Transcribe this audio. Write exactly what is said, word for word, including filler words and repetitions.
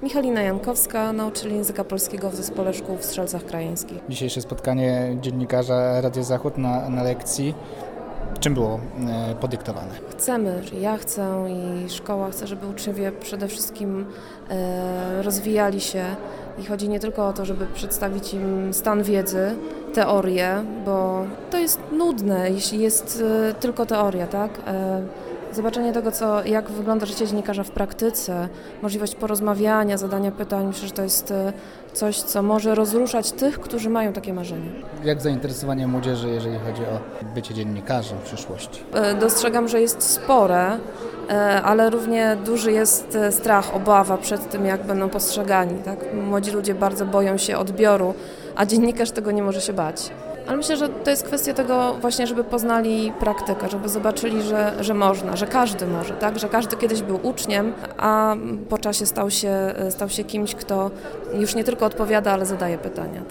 Michalina Jankowska, nauczyciel języka polskiego w Zespole Szkół w Strzelcach Krajeńskich. Dzisiejsze spotkanie dziennikarza Radia Zachód na, na lekcji. Czym było e, podyktowane? Chcemy, ja chcę i szkoła chce, żeby uczniowie przede wszystkim e, rozwijali się i chodzi nie tylko o to, żeby przedstawić im stan wiedzy, teorię, bo to jest nudne, jeśli jest e, tylko teoria, tak? E, Zobaczenie tego, co, jak wygląda życie dziennikarza w praktyce, możliwość porozmawiania, zadania pytań, myślę, że to jest coś, co może rozruszać tych, którzy mają takie marzenia. Jak zainteresowanie młodzieży, jeżeli chodzi o bycie dziennikarzem w przyszłości? Dostrzegam, że jest spore, ale równie duży jest strach, obawa przed tym, jak będą postrzegani. Tak? Młodzi ludzie bardzo boją się odbioru, a dziennikarz tego nie może się bać. Ale myślę, że to jest kwestia tego właśnie, żeby poznali praktykę, żeby zobaczyli, że, że można, że każdy może, tak? Że każdy kiedyś był uczniem, a po czasie stał się, stał się kimś, kto już nie tylko odpowiada, ale zadaje pytania.